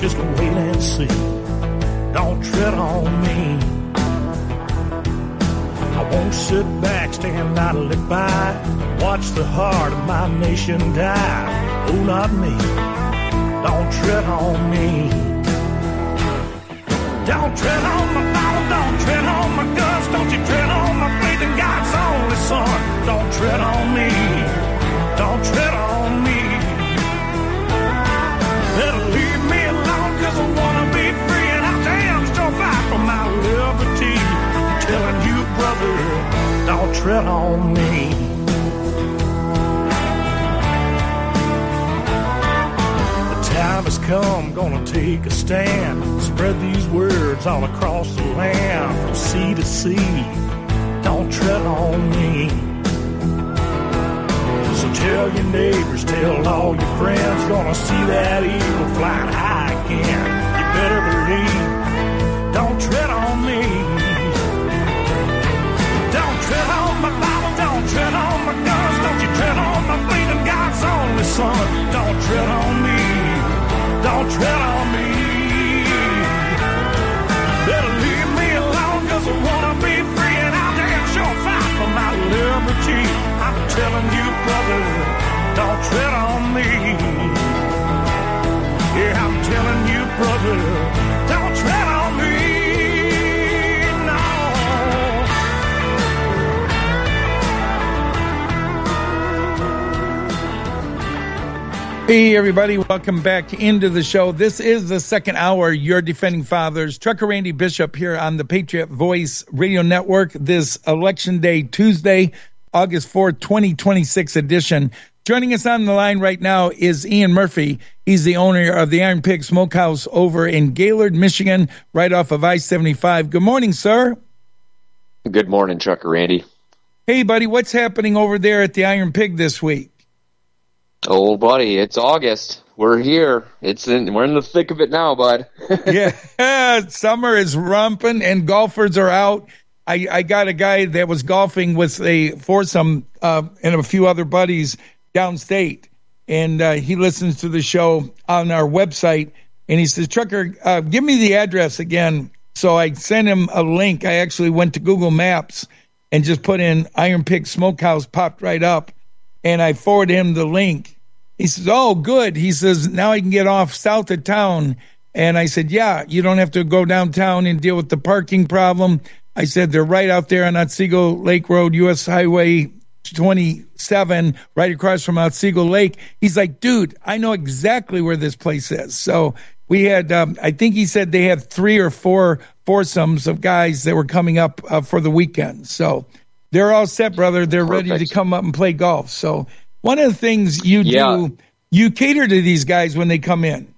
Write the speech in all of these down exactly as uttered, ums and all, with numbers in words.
just wait and see. Don't tread on me. I won't sit back, stand idly by, watch the heart of my nation die. Oh, not me. Don't tread on me. Don't tread on my Bible, don't tread on my guts, don't you tread on my faith in God's only Son. Don't tread on me. Don't tread on me. Better leave me alone, cause I wanna be free, and I damn sure fight for my liberty. I'm telling you, brother, don't tread on me. The time has come, gonna take a stand, spread these words all across the land, from sea to sea. Don't tread on me. So tell your neighbors, tell all your friends, gonna see that eagle flying high again. You better believe, don't tread on me. Don't tread on my Bible, don't tread on my guns, don't you tread on my faith in God's only Son. Don't tread on me, don't tread on me. Better leave me alone, cause I wanna be free, and I'll damn sure fight for my liberty. I'm telling you, brother, don't tread on me. Yeah, I'm telling you, brother, don't tread on me. No. Hey, everybody, welcome back into the show. This is the second hour, Your Defending Fathers. Trucker Randy Bishop here on the Patriot Voice Radio Network. This Election Day Tuesday, August fourth, twenty twenty-six edition. Joining us on the line right now is Ian Murphy. He's the owner of the Iron Pig Smokehouse over in Gaylord, Michigan, right off of I seventy-five. Good morning, sir. Good morning, Trucker Randy. Hey, buddy, what's happening over there at the Iron Pig this week? Oh, buddy, it's August. We're here. It's in, we're in the thick of it now, bud. Yeah, summer is rumping and golfers are out. I, I got a guy that was golfing with a foursome uh, and a few other buddies downstate, and uh, he listens to the show on our website, and he says, Trucker, uh, give me the address again. So I sent him a link. I actually went to Google Maps and just put in Iron Pig Smokehouse, popped right up, and I forwarded him the link. He says, oh, good. He says, now I can get off south of town. And I said, yeah, you don't have to go downtown and deal with the parking problem. I said, they're right out there on Otsego Lake Road, U S Highway twenty-seven, right across from Otsego Lake. He's like, dude, I know exactly where this place is. So we had, um, I think he said they had three or four foursomes of guys that were coming up uh, for the weekend. So they're all set, brother. They're Perfect. ready to come up and play golf. So one of the things you yeah. do, you cater to these guys when they come in.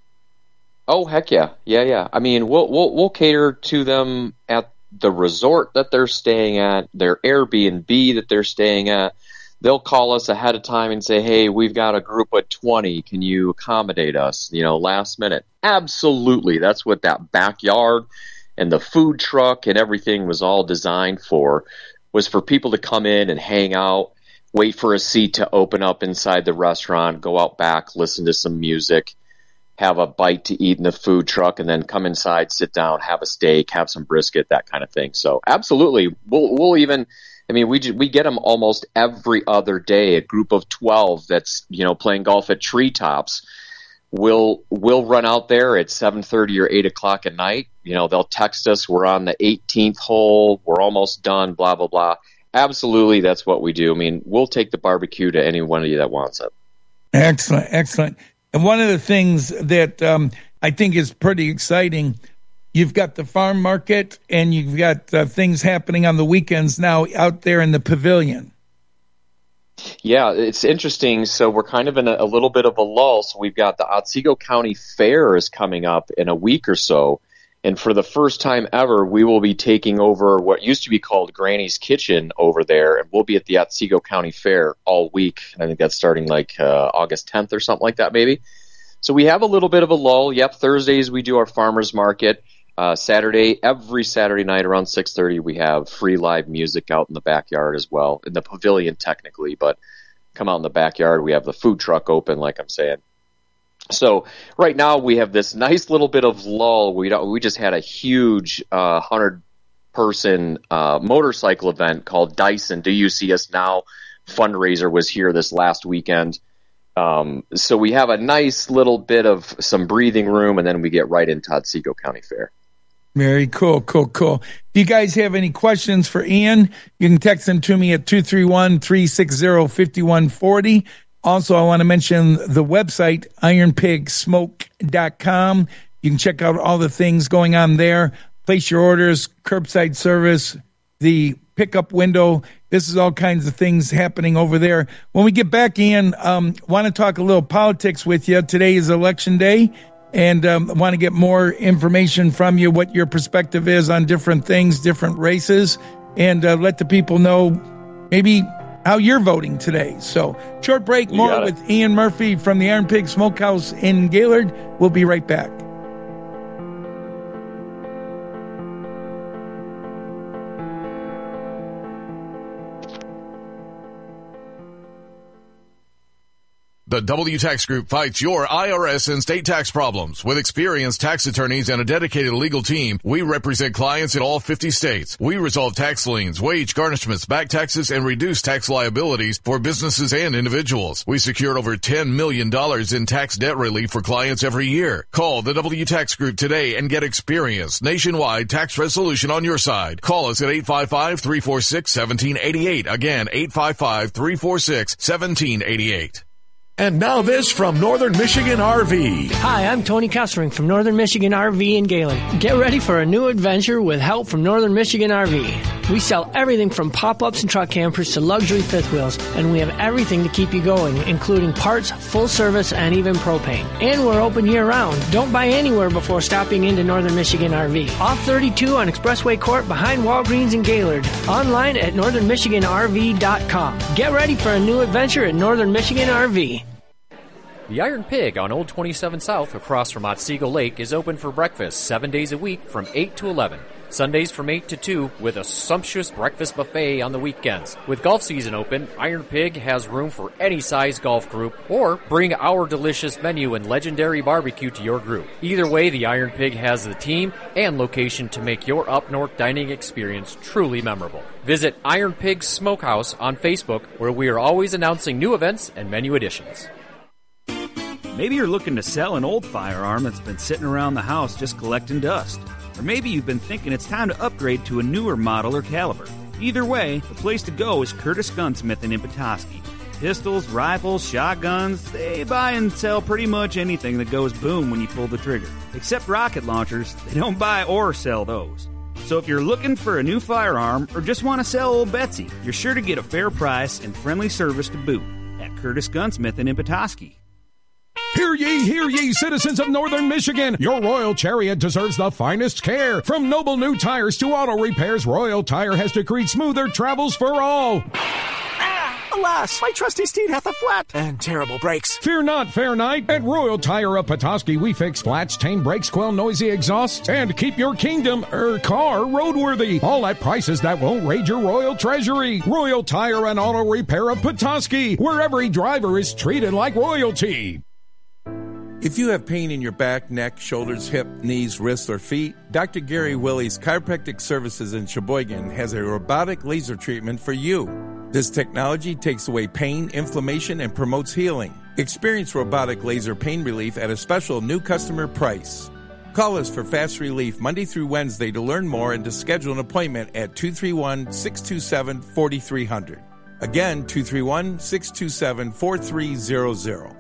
Oh, heck yeah. Yeah, yeah. I mean, we'll we'll, we'll cater to them at the resort that they're staying at, their Airbnb that they're staying at. They'll call us ahead of time and say, hey, we've got a group of twenty. Can you accommodate us, you know, last minute? Absolutely. That's what that backyard and the food truck and everything was all designed for, was for people to come in and hang out, wait for a seat to open up inside the restaurant, go out back, listen to some music, have a bite to eat in the food truck, and then come inside, sit down, have a steak, have some brisket, that kind of thing. So absolutely, we'll, we'll even, I mean, we we get them almost every other day. A group of twelve that's, you know, playing golf at Treetops. We'll we'll run out there at seven thirty or eight o'clock at night. You know, they'll text us, we're on the eighteenth hole, we're almost done, blah blah blah. Absolutely, that's what we do. I mean, we'll take the barbecue to any one of you that wants it. Excellent, excellent. And one of the things that um, I think is pretty exciting, you've got the farm market and you've got uh, things happening on the weekends now out there in the pavilion. Yeah, it's interesting. So we're kind of in a, a little bit of a lull. So we've got the Otsego County Fair is coming up in a week or so. And for the first time ever, we will be taking over what used to be called Granny's Kitchen over there, and we'll be at the Otsego County Fair all week. I think that's starting like uh, August tenth or something like that, maybe. So we have a little bit of a lull. Yep, Thursdays we do our farmers market. Uh, Saturday, every Saturday night around six thirty, we have free live music out in the backyard as well, in the pavilion technically, but come out in the backyard. We have the food truck open, like I'm saying. So right now we have this nice little bit of lull. We don't, we just had a huge uh, hundred person uh, motorcycle event called Dyson Do You See Us Now fundraiser was here this last weekend. Um, so we have a nice little bit of some breathing room, and then we get right into Otsego County Fair. Very cool, cool, cool. If you guys have any questions for Ian, you can text them to me at two three one, three six zero, five one four zero. Also, I want to mention the website, iron pig smoke dot com. You can check out all the things going on there. Place your orders, curbside service, the pickup window. This is all kinds of things happening over there. When we get back, Ian, um, want to talk a little politics with you. Today is election day, and um, want to get more information from you, what your perspective is on different things, different races, and uh, let the people know maybe how you're voting today. So, short break, You more with Ian Murphy from the Iron Pig Smokehouse in Gaylord. We'll be right back. The W Tax Group fights your I R S and state tax problems. With experienced tax attorneys and a dedicated legal team, we represent clients in all fifty states. We resolve tax liens, wage garnishments, back taxes, and reduce tax liabilities for businesses and individuals. We secured over ten million dollars in tax debt relief for clients every year. Call the W Tax Group today and get experienced nationwide tax resolution on your side. Call us at eight five five, three four six, one seven eight eight. Again, eight five five, three four six, one seven eight eight. And now this from Northern Michigan R V. Hi, I'm Tony Kessering from Northern Michigan R V in Gaylord. Get ready for a new adventure with help from Northern Michigan R V. We sell everything from pop-ups and truck campers to luxury fifth wheels, and we have everything to keep you going, including parts, full service, and even propane. And we're open year-round. Don't buy anywhere before stopping into Northern Michigan R V. Off thirty-two on Expressway Court behind Walgreens in Gaylord. Online at northern michigan r v dot com. Get ready for a new adventure at Northern Michigan R V. The Iron Pig on Old twenty-seven South across from Otsego Lake is open for breakfast seven days a week from eight to eleven. Sundays from eight to two with a sumptuous breakfast buffet on the weekends. With golf season open, Iron Pig has room for any size golf group, or bring our delicious menu and legendary barbecue to your group. Either way, the Iron Pig has the team and location to make your up-north dining experience truly memorable. Visit Iron Pig Smokehouse on Facebook, where we are always announcing new events and menu additions. Maybe you're looking to sell an old firearm that's been sitting around the house just collecting dust. Or maybe you've been thinking it's time to upgrade to a newer model or caliber. Either way, the place to go is Curtis Gunsmith in Petoskey. Pistols, rifles, shotguns, they buy and sell pretty much anything that goes boom when you pull the trigger. Except rocket launchers, they don't buy or sell those. So if you're looking for a new firearm or just want to sell old Betsy, you're sure to get a fair price and friendly service to boot at Curtis Gunsmith in Petoskey. Hear ye, hear ye, citizens of Northern Michigan. Your Royal Chariot deserves the finest care. From noble new tires to auto repairs, Royal Tire has decreed smoother travels for all. Ah, alas, my trusty steed hath a flat and terrible brakes. Fear not, fair knight. At Royal Tire of Petoskey, we fix flats, tame brakes, quell noisy exhausts, and keep your kingdom, er, car roadworthy. All at prices that won't raid your royal treasury. Royal Tire and Auto Repair of Petoskey, where every driver is treated like royalty. If you have pain in your back, neck, shoulders, hip, knees, wrists, or feet, Doctor Gary Willie's Chiropractic Services in Sheboygan has a robotic laser treatment for you. This technology takes away pain, inflammation, and promotes healing. Experience robotic laser pain relief at a special new customer price. Call us for fast relief Monday through Wednesday to learn more and to schedule an appointment at two three one, six two seven, four three zero zero. Again, two three one, six two seven, four three zero zero.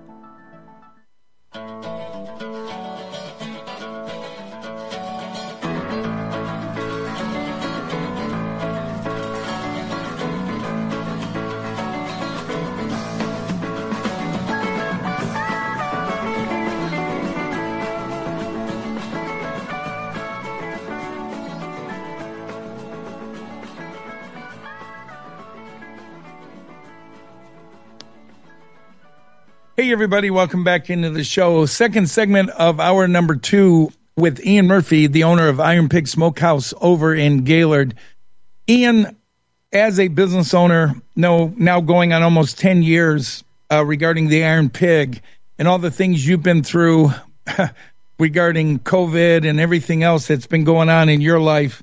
Hey, everybody. Welcome back into the show. Second segment of hour number two with Ian Murphy, the owner of Iron Pig Smokehouse over in Gaylord. Ian, as a business owner, no, now going on almost ten years uh, regarding the Iron Pig, and all the things you've been through regarding COVID and everything else that's been going on in your life,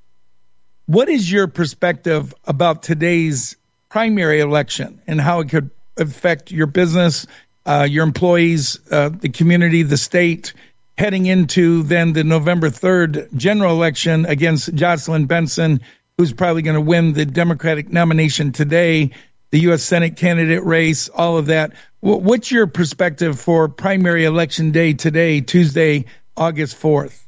what is your perspective about today's primary election and how it could affect your business, uh, your employees, uh, the community, the state, heading into then the November third general election against Jocelyn Benson, who's probably going to win the Democratic nomination today, the U S Senate candidate race, all of that. What's your perspective for primary election day today, Tuesday, August fourth?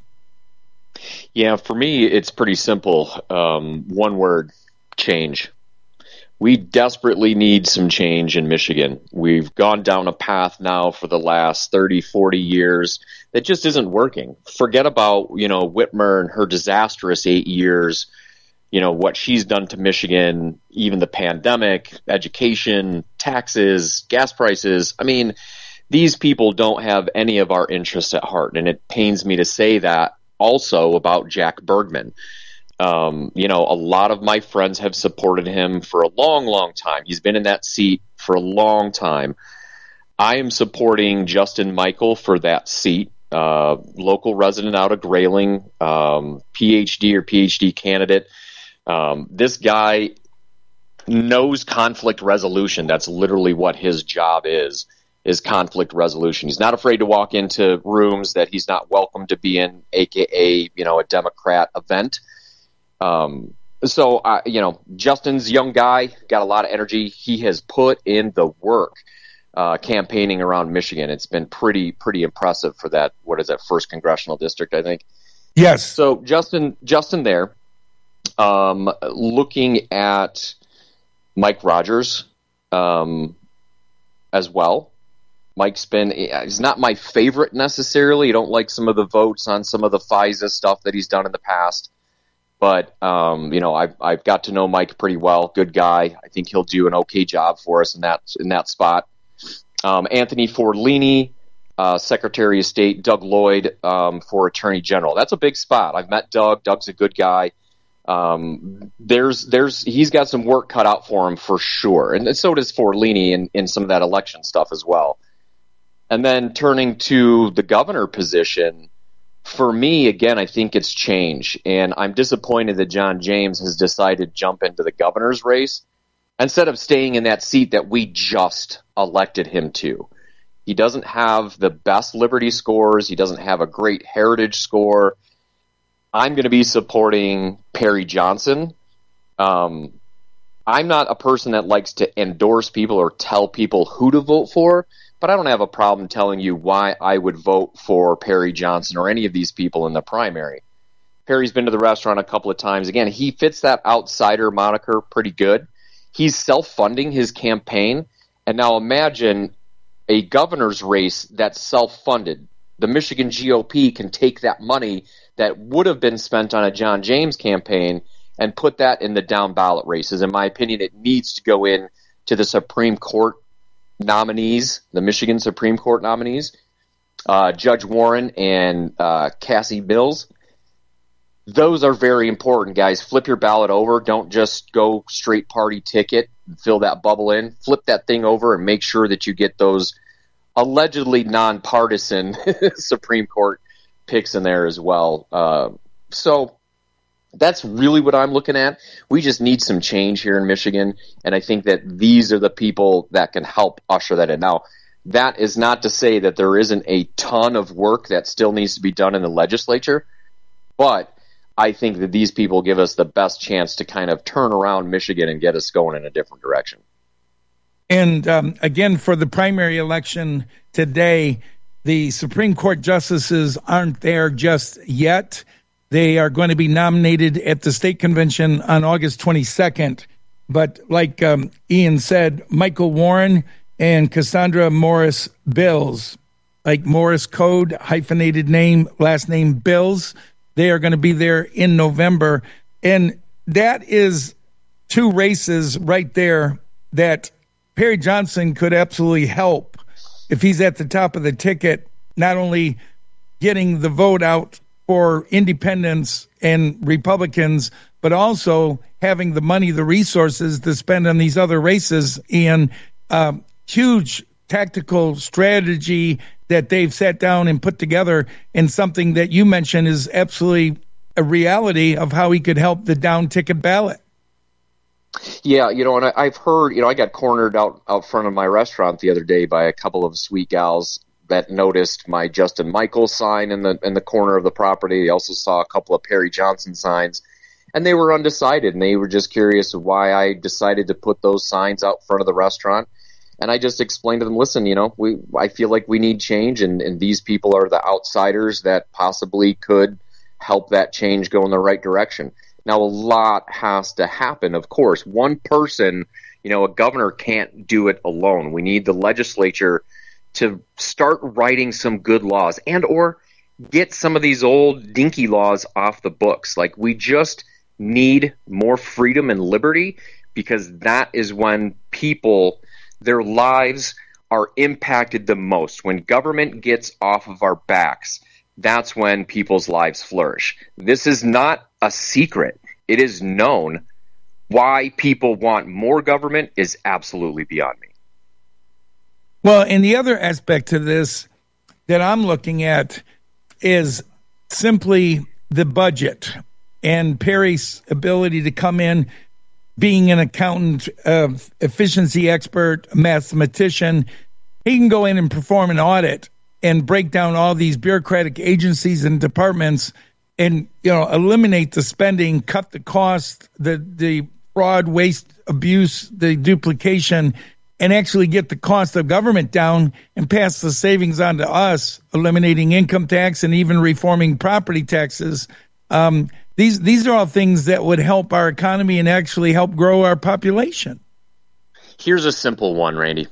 Yeah, for me, it's pretty simple. Um, one word, change. We desperately need some change in Michigan. We've gone down a path now for the last thirty, forty years that just isn't working. Forget about, you know, Whitmer and her disastrous eight years, you know, what she's done to Michigan, even the pandemic, education, taxes, gas prices. I mean, these people don't have any of our interests at heart. And it pains me to say that also about Jack Bergman. Um, you know, a lot of my friends have supported him for a long, long time. He's been in that seat for a long time. I am supporting Justin Michael for that seat, uh, local resident out of Grayling, um, P H D or P H D candidate. Um, this guy knows conflict resolution. That's literally what his job is, is conflict resolution. He's not afraid to walk into rooms that he's not welcome to be in, A K A, you know, a Democrat event. Um, so, uh, you know, Justin's a young guy, got a lot of energy. He has put in the work, uh, campaigning around Michigan. It's been pretty, pretty impressive for that. What is that, first congressional district, I think? Yes. So Justin, Justin there, um, looking at Mike Rogers, um, as well. Mike's been, he's not my favorite necessarily. I don't like some of the votes on some of the FISA stuff that he's done in the past. But, um, you know, I've, I've got to know Mike pretty well. Good guy. I think he'll do an okay job for us in that, in that spot. Um, Anthony Forlini, uh, Secretary of State, Doug Lloyd, um, for Attorney General. That's a big spot. I've met Doug. Doug's a good guy. Um, there's, there's, he's got some work cut out for him for sure. And so does Forlini in, in some of that election stuff as well. And then turning to the governor position, for me, again, I think it's change, and I'm disappointed that John James has decided to jump into the governor's race instead of staying in that seat that we just elected him to. He doesn't have the best Liberty scores. He doesn't have a great Heritage score. I'm going to be supporting Perry Johnson. Um, I'm not a person that likes to endorse people or tell people who to vote for, but I don't have a problem telling you why I would vote for Perry Johnson or any of these people in the primary. Perry's been to the restaurant a couple of times. Again, he fits that outsider moniker pretty good. He's self-funding his campaign. And now imagine a governor's race that's self-funded. The Michigan G O P can take that money that would have been spent on a John James campaign and put that in the down ballot races. In my opinion, it needs to go in to the Supreme Court nominees, the Michigan Supreme Court nominees, uh, Judge Warren and uh, Cassie Mills. Those are very important, guys. Flip your ballot over. Don't just go straight party ticket and fill that bubble in. Flip that thing over and make sure that you get those allegedly nonpartisan Supreme Court picks in there as well. Uh, so that's really what I'm looking at. We just need some change here in Michigan, and I think that these are the people that can help usher that in. Now, that is not to say that there isn't a ton of work that still needs to be done in the legislature, but I think that these people give us the best chance to kind of turn around Michigan and get us going in a different direction. And um, again, for the primary election today, the Supreme Court justices aren't there just yet. They are going to be nominated at the state convention on August twenty-second. But like um, Ian said, Michael Warren and Cassandra Morris Bills, like Morris Code, hyphenated name, last name Bills, they are going to be there in November. And that is two races right there that Perry Johnson could absolutely help if he's at the top of the ticket, not only getting the vote out for independents and Republicans, but also having the money, the resources to spend on these other races. And um, huge tactical strategy that they've sat down and put together, and something that you mentioned is absolutely a reality of how he could help the down ticket ballot. Yeah, you know, and I, I've heard, you know, I got cornered out, out front of my restaurant the other day by a couple of sweet gals that noticed my Justin Michaels sign in the in the corner of the property. They also saw a couple of Perry Johnson signs, and they were undecided, and they were just curious why I decided to put those signs out front of the restaurant. And I just explained to them, listen, you know, we I feel like we need change, and, and these people are the outsiders that possibly could help that change go in the right direction. Now, a lot has to happen, of course. One person, you know, a governor can't do it alone. We need the legislature to start writing some good laws and or get some of these old dinky laws off the books. Like, we just need more freedom and liberty, because that is when people, their lives are impacted the most. When government gets off of our backs, that's when people's lives flourish. This is not a secret. It is known. Why people want more government is absolutely beyond me. Well, and the other aspect to this that I'm looking at is simply the budget and Perry's ability to come in, being an accountant, uh, efficiency expert, mathematician. He can go in and perform an audit and break down all these bureaucratic agencies and departments, and, you know, eliminate the spending, cut the cost, the the fraud, waste, abuse, the duplication, and actually get the cost of government down and pass the savings on to us, eliminating income tax and even reforming property taxes. Um, these these are all things that would help our economy and actually help grow our population. Here's a simple one, Randy.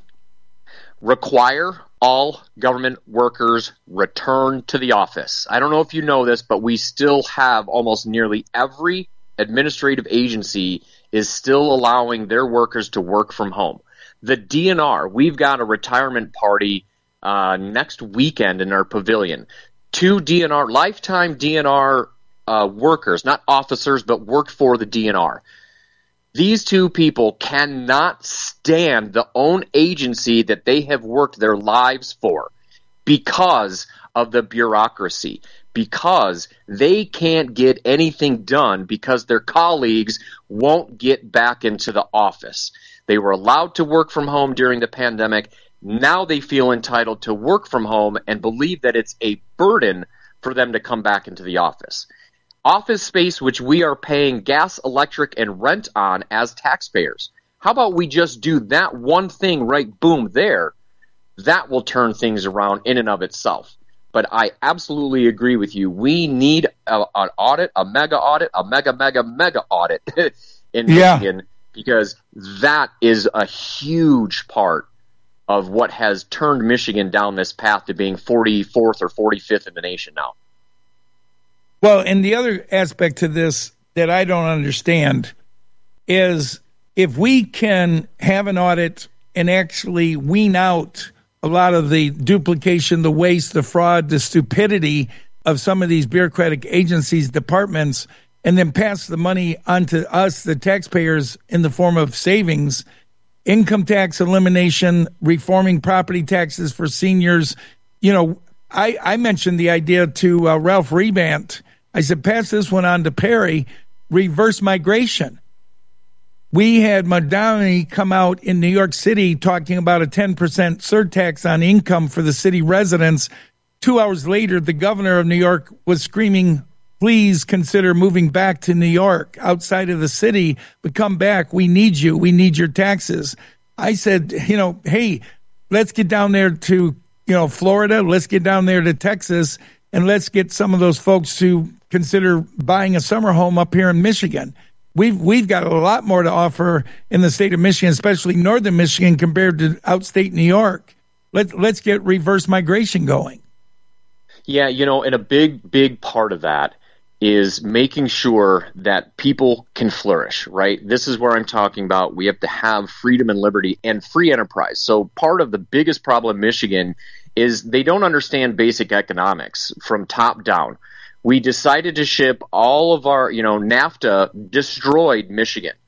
Require all government workers return to the office. I don't know if you know this, but we still have almost nearly every administrative agency is still allowing their workers to work from home. The D N R, we've got a retirement party uh, next weekend in our pavilion. Two D N R, lifetime D N R uh, workers, not officers, but worked for the D N R. These two people cannot stand the own agency that they have worked their lives for because of the bureaucracy, because they can't get anything done because their colleagues won't get back into the office. They were allowed to work from home during the pandemic. Now they feel entitled to work from home and believe that it's a burden for them to come back into the office. Office space which we are paying gas, electric, and rent on as taxpayers. How about we just do that one thing right boom there? That will turn things around in and of itself. But I absolutely agree with you. We need a, an audit, a mega audit, a mega, mega, mega audit in yeah. Michigan, because that is a huge part of what has turned Michigan down this path to being forty-fourth or forty-fifth in the nation now. Well, and the other aspect to this that I don't understand is if we can have an audit and actually wean out a lot of the duplication, the waste, the fraud, the stupidity of some of these bureaucratic agencies, departments, and then pass the money onto us, the taxpayers, in the form of savings, income tax elimination, reforming property taxes for seniors. You know, I, I mentioned the idea to uh, Ralph Rebant. I said, pass this one on to Perry, reverse migration. We had Madani come out in New York City talking about a ten percent surtax on income for the city residents. Two hours later, the governor of New York was screaming, please consider moving back to New York, outside of the city, but come back. We need you. We need your taxes. I said, you know, hey, let's get down there to, you know, Florida. Let's get down there to Texas, and let's get some of those folks to consider buying a summer home up here in Michigan. We've we've got a lot more to offer in the state of Michigan, especially northern Michigan, compared to outstate New York. Let's let's get reverse migration going. Yeah, you know, and a big, big part of that is making sure that people can flourish, right? This is where I'm talking about we have to have freedom and liberty and free enterprise. So part of the biggest problem in Michigan is they don't understand basic economics from top down. We decided to ship all of our, you know, NAFTA destroyed Michigan.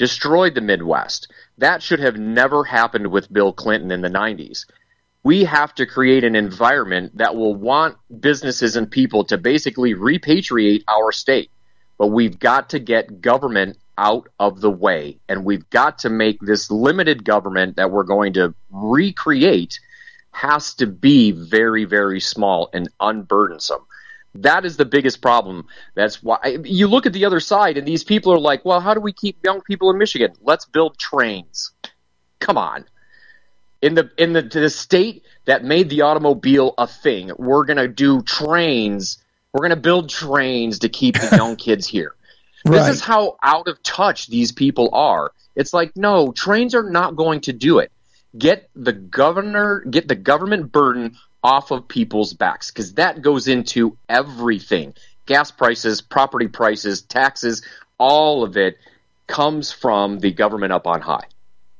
destroyed the Midwest. That should have never happened with Bill Clinton in the nineties. We have to create an environment that will want businesses and people to basically repatriate our state. But we've got to get government out of the way, and we've got to make this limited government that we're going to recreate has to be very, very small and unburdensome. That is the biggest problem. That's why you look at the other side, and these people are like, well, how do we keep young people in Michigan? Let's build trains. Come on. In the in the, the state that made the automobile a thing, we're going to do trains. We're going to build trains to keep the young kids here. Right. This is how out of touch these people are. It's like, no, trains are not going to do it. Get the governor, get the government burden off of people's backs, because that goes into everything. Gas prices, property prices, taxes, all of it comes from the government up on high.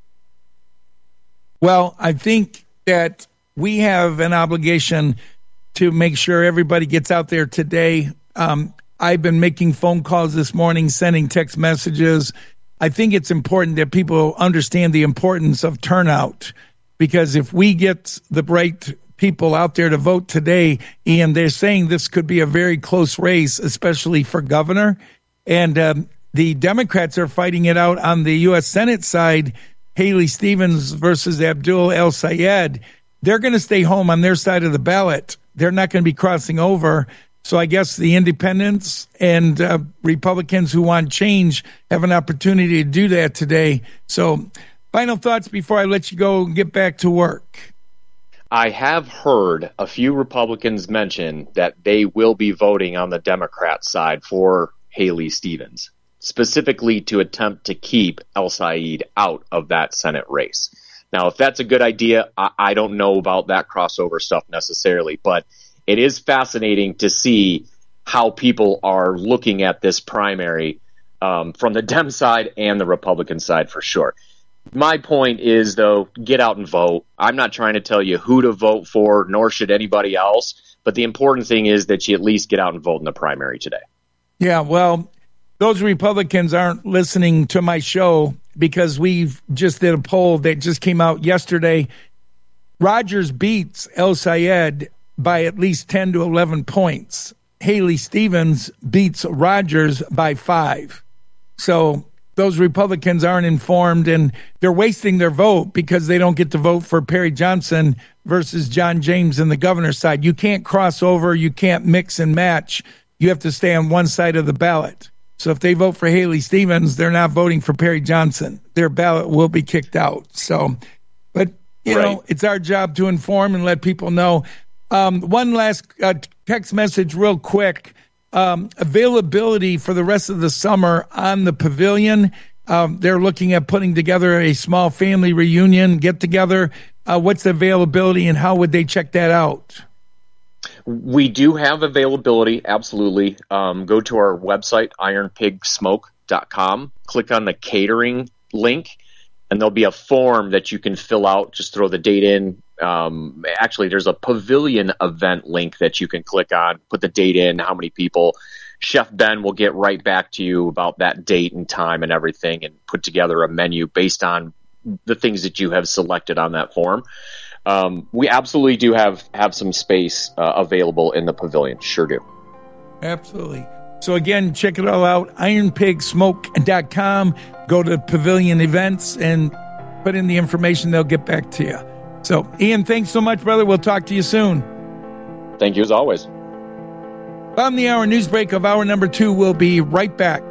Well, I think that we have an obligation to make sure everybody gets out there today. Um, I've been making phone calls this morning, sending text messages. I think it's important that people understand the importance of turnout, because if we get the right people out there to vote today, Ian, they're saying this could be a very close race, especially for governor. And um, the Democrats are fighting it out on the U S Senate side. Haley Stevens versus Abdul El-Sayed, they're going to stay home on their side of the ballot. They're not going to be crossing over. So I guess the independents and uh, Republicans who want change have an opportunity to do that today. So final thoughts before I let you go and get back to work. I have heard a few Republicans mention that they will be voting on the Democrat side for Haley Stevens, specifically to attempt to keep El-Sayed out of that Senate race. Now, if that's a good idea, I, I don't know about that crossover stuff necessarily, but it is fascinating to see how people are looking at this primary um, from the Dem side and the Republican side for sure. My point is, though, get out and vote. I'm not trying to tell you who to vote for, nor should anybody else, but the important thing is that you at least get out and vote in the primary today. Yeah, well, those Republicans aren't listening to my show because we've just did a poll that just came out yesterday. Rogers beats El-Sayed by at least ten to eleven points. Haley Stevens beats Rogers by five. So those Republicans aren't informed, and they're wasting their vote because they don't get to vote for Perry Johnson versus John James in the governor's side. You can't cross over. You can't mix and match. You have to stay on one side of the ballot. So if they vote for Haley Stevens, they're not voting for Perry Johnson. Their ballot will be kicked out. So, but, you right. know, it's our job to inform and let people know. Um, one last uh, text message real quick. Um, availability for the rest of the summer on the pavilion. Um, they're looking at putting together a small family reunion get-together. Uh, what's the availability and how would they check that out? We do have availability, absolutely. Um, go to our website, iron pig smoke dot com. Click on the catering link, and there'll be a form that you can fill out. Just throw the date in. Um, actually, there's a pavilion event link that you can click on, put the date in, how many people. Chef Ben will get right back to you about that date and time and everything and put together a menu based on the things that you have selected on that form. Um, we absolutely do have, have some space uh, available in the pavilion. Sure do. Absolutely. So again, check it all out, iron pig smoke dot com. Go to Pavilion Events and put in the information. They'll get back to you. So, Ian, thanks so much, brother. We'll talk to you soon. Thank you as always. Bottom of the hour news break of hour number two will be right back.